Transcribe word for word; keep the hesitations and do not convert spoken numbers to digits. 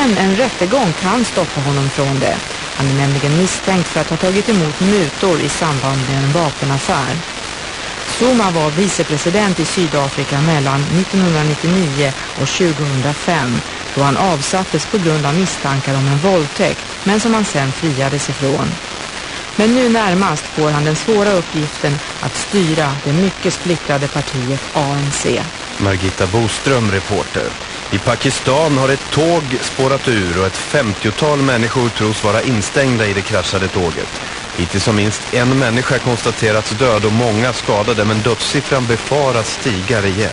Men en rättegång kan stoppa honom från det. Han är nämligen misstänkt för att ha tagit emot mutor i samband med en vapenaffär. Zuma var vicepresident i Sydafrika mellan nittonhundranittionio och tjugohundrafem, då han avsattes på grund av misstankar om en våldtäkt, men som han sen friades ifrån. Men nu närmast får han den svåra uppgiften att styra det mycket splittrade partiet A N C. Margita Boström, reporter. I Pakistan har ett tåg spårat ur och ett femtiotal människor tros vara instängda i det kraschade tåget. Hittills har minst en människa konstaterats död och många skadade, men dödssiffran befaras stiga rejält.